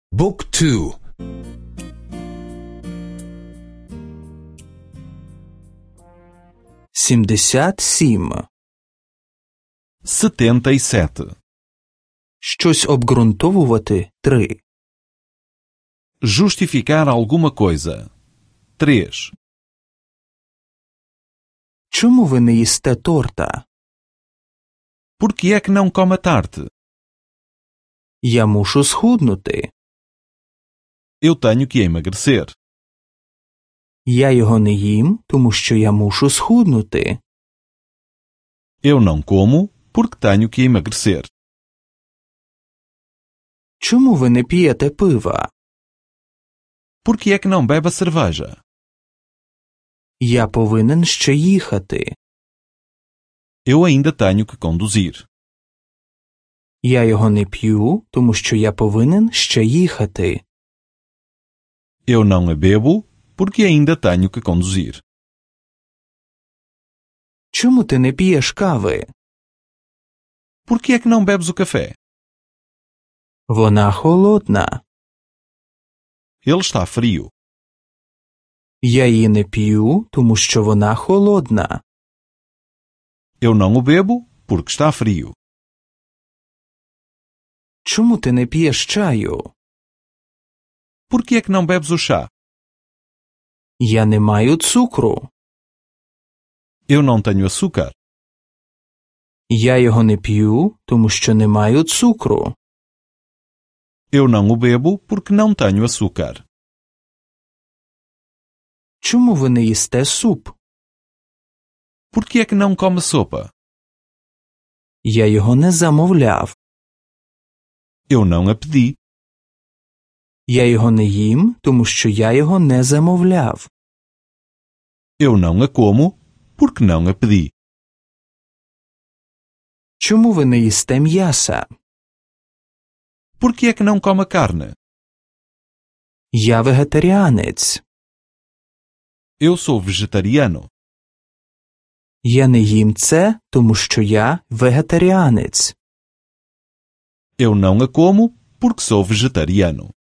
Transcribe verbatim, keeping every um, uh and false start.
بوك تو сімдесят сім. setenta e sete. Щось обґрунтовувати три. Justificar alguma coisa. três. Чому ви не їсте торта? Por que é que não come a tarte? Я мушу схуднути. Eu tenho que emagrecer. Я його не їм, тому що я мушу схуднути. Eu não como porque tenho que emagrecer. Чому ви не п'єте пива? Por que é que não bebe a cerveja? Я повинен ще їхати. Eu ainda tenho que conduzir. Я його не п'ю, тому що я повинен ще їхати. Eu não a bebo porque ainda tenho que conduzir. Чому ти не п'єш кави? Por que é que não bebes o café? Вона холодна. Ele está frio. Я її не п'ю, тому що вона холодна. Eu não o bebo porque está frio. Чому ти не п'єш чаю? Por que é que não bebes o chá? Я не маю цукру. Eu não tenho açúcar. Я його не п'ю, тому що не маю цукру. Eu não o bebo porque não tenho açúcar. Чому ви не їсте суп? Por que é que não come sopa? Я його не замовляв. Eu não a pedi. Я його не їм, тому що я його не замовляв. Eu não a como porque não a pedi. Чому ви не їсте м'яса? Por que é que não come carne? Я вегетаріанець. Eu sou vegetariano. Я не їм це, тому що я вегетаріанець. Eu não a como porque sou vegetariano.